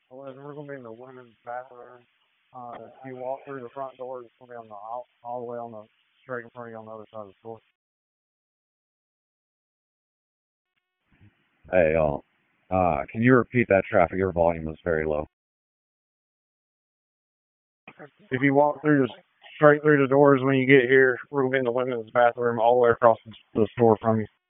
Well, we're going to be in the women's bathroom. If you walk through the front door, it's going to be on the all the way on the straight in front of you on the other side of the store. Hey, y'all. Can you repeat that traffic? Your volume was very low. If you walk through straight through the doors when you get here, we're going to be in the women's bathroom all the way across the store from you.